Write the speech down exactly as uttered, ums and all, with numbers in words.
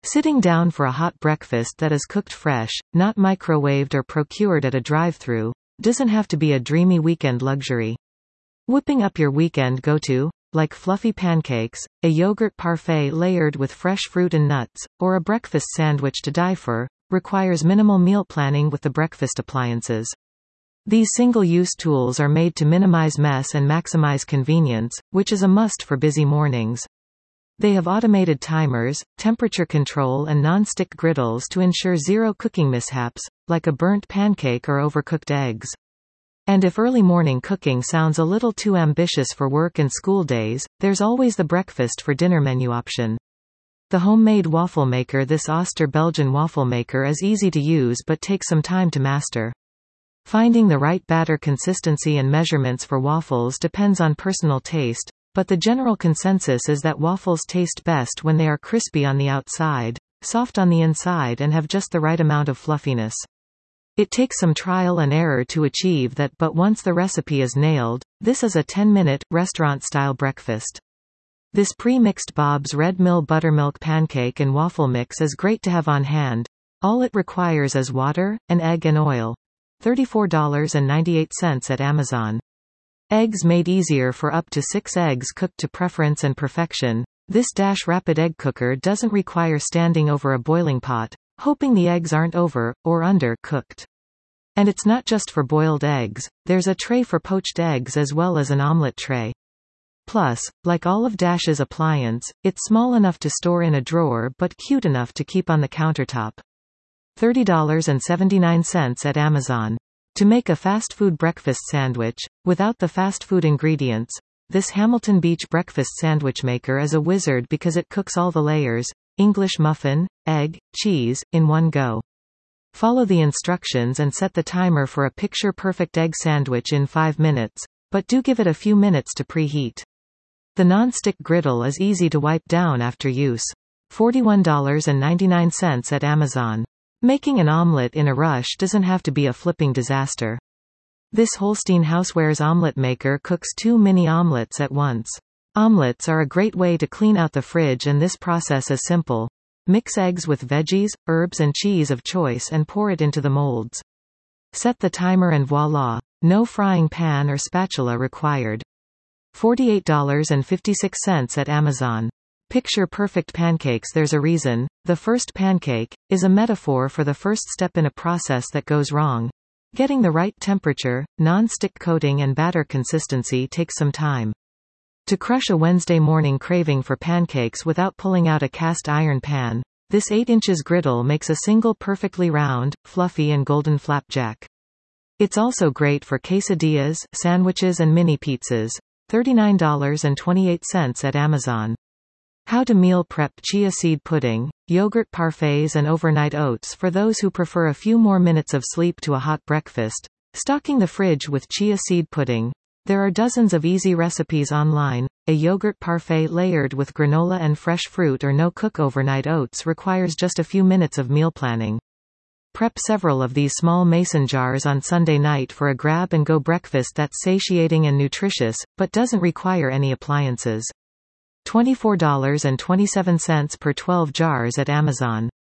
Sitting down for a hot breakfast that is cooked fresh, not microwaved or procured at a drive-thru, doesn't have to be a dreamy weekend luxury. Whipping up your weekend go-to, like fluffy pancakes, a yogurt parfait layered with fresh fruit and nuts, or a breakfast sandwich to die for, requires minimal meal planning with the breakfast appliances. These single-use tools are made to minimize mess and maximize convenience, which is a must for busy mornings. They have automated timers, temperature control and non-stick griddles to ensure zero cooking mishaps, like a burnt pancake or overcooked eggs. And if early morning cooking sounds a little too ambitious for work and school days, there's always the breakfast for dinner menu option. The homemade waffle maker. This Oster Belgian waffle maker is easy to use but takes some time to master. Finding the right batter consistency and measurements for waffles depends on personal taste, but the general consensus is that waffles taste best when they are crispy on the outside, soft on the inside and have just the right amount of fluffiness. It takes some trial and error to achieve that, but once the recipe is nailed, this is a ten-minute, restaurant-style breakfast. This pre-mixed Bob's Red Mill buttermilk pancake and waffle mix is great to have on hand. All it requires is water, an egg and oil. thirty-four dollars and ninety-eight cents at Amazon. Eggs made easier for up to six eggs cooked to preference and perfection. This Dash Rapid Egg Cooker doesn't require standing over a boiling pot, hoping the eggs aren't over, or under, cooked. And it's not just for boiled eggs, there's a tray for poached eggs as well as an omelette tray. Plus, like all of Dash's appliance, it's small enough to store in a drawer but cute enough to keep on the countertop. thirty dollars and seventy-nine cents at Amazon. To make a fast food breakfast sandwich, without the fast food ingredients, this Hamilton Beach breakfast sandwich maker is a wizard because it cooks all the layers, English muffin, egg, cheese, in one go. Follow the instructions and set the timer for a picture-perfect egg sandwich in five minutes, but do give it a few minutes to preheat. The non-stick griddle is easy to wipe down after use. forty-one dollars and ninety-nine cents at Amazon. Making an omelette in a rush doesn't have to be a flipping disaster. This Holstein Housewares omelette maker cooks two mini omelettes at once. Omelettes are a great way to clean out the fridge, and this process is simple. Mix eggs with veggies, herbs and cheese of choice and pour it into the molds. Set the timer and voila! No frying pan or spatula required. forty-eight dollars and fifty-six cents at Amazon. Picture perfect pancakes. There's a reason the first pancake is a metaphor for the first step in a process that goes wrong. Getting the right temperature, non-stick coating and batter consistency takes some time. To crush a Wednesday morning craving for pancakes without pulling out a cast iron pan, this eight inches griddle makes a single perfectly round, fluffy and golden flapjack. It's also great for quesadillas, sandwiches and mini pizzas. thirty-nine dollars and twenty-eight cents at Amazon. How to meal prep chia seed pudding, yogurt parfaits and overnight oats for those who prefer a few more minutes of sleep to a hot breakfast. Stocking the fridge with chia seed pudding. There are dozens of easy recipes online. A yogurt parfait layered with granola and fresh fruit or no-cook overnight oats requires just a few minutes of meal planning. Prep several of these small mason jars on Sunday night for a grab-and-go breakfast that's satiating and nutritious, but doesn't require any appliances. twenty-four dollars and twenty-seven cents per twelve jars at Amazon.